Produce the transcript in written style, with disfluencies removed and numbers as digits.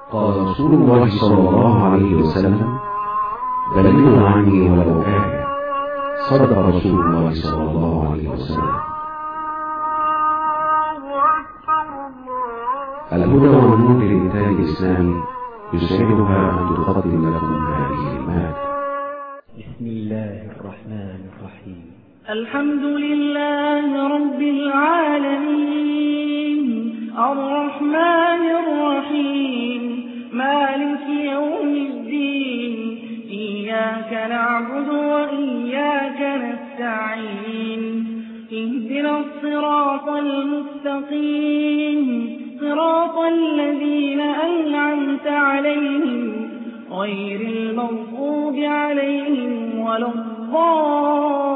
قال رسول الله صلى الله عليه وسلم: بلغوا عني ولو آية. صدق رسول الله صلى الله عليه وسلم. الهدى والنور لإنتاج الإسلام يسعدها أن تقدم لكم هذه المادة. بسم الله الرحمن الرحيم. الحمد لله رب العالمين الرحمن الرحيم مالك يوم الدين إياك نعبد وإياك نستعين اهدنا الصراط المستقيم صراط الذين أنعمت عليهم غير المغضوب عليهم ولا الضالين.